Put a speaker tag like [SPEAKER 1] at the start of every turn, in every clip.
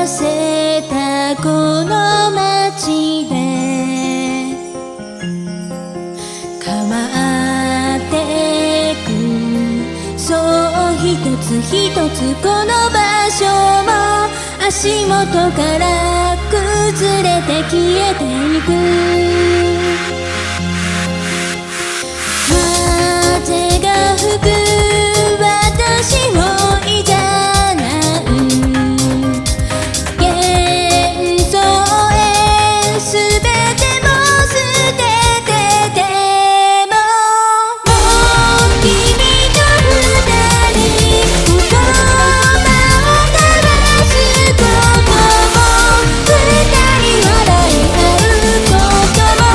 [SPEAKER 1] せたこの街で変わってく、そう一つ一つこの場所も足元から崩れて消えていく。風が吹く私をいざなう幻想へ全ても捨ててでももう君と二人言葉を交わすことも二人笑い合うことも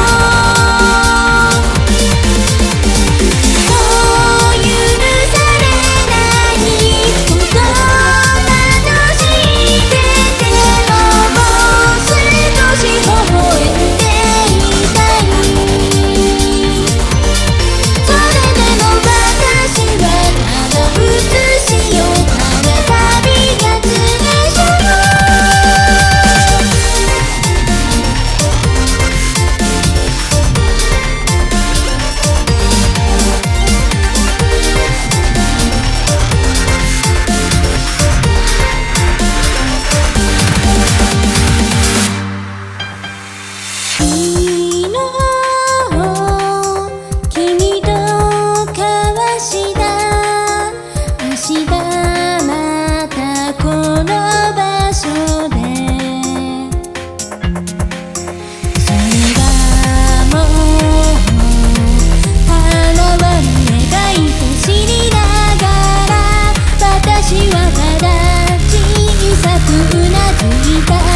[SPEAKER 1] もう許されないこと楽しんでてももう少し微笑んでいたい。それでも私はただ映しようただ旅立つでしょう。君と交わした明日またこの場所でそれがもう叶わぬ願いと知りながら私はただ小さくうなずいた。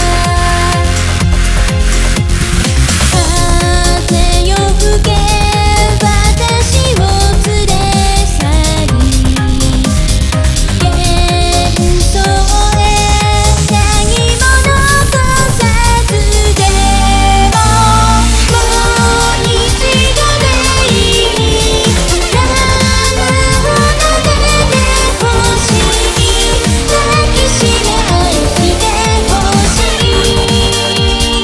[SPEAKER 1] 風よ吹け私を連れ去り幻想へ何も残さずでももう一度でいい花を撫でてほしい、抱きしめ愛してほしい。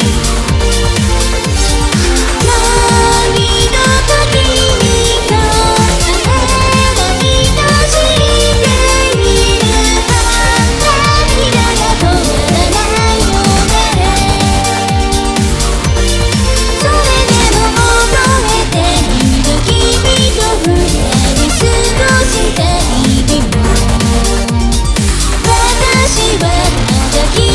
[SPEAKER 1] もう二度と君と会えないと知っていると涙が止まらないよね。それでも覚えている君と二人過ごした日々を私はただ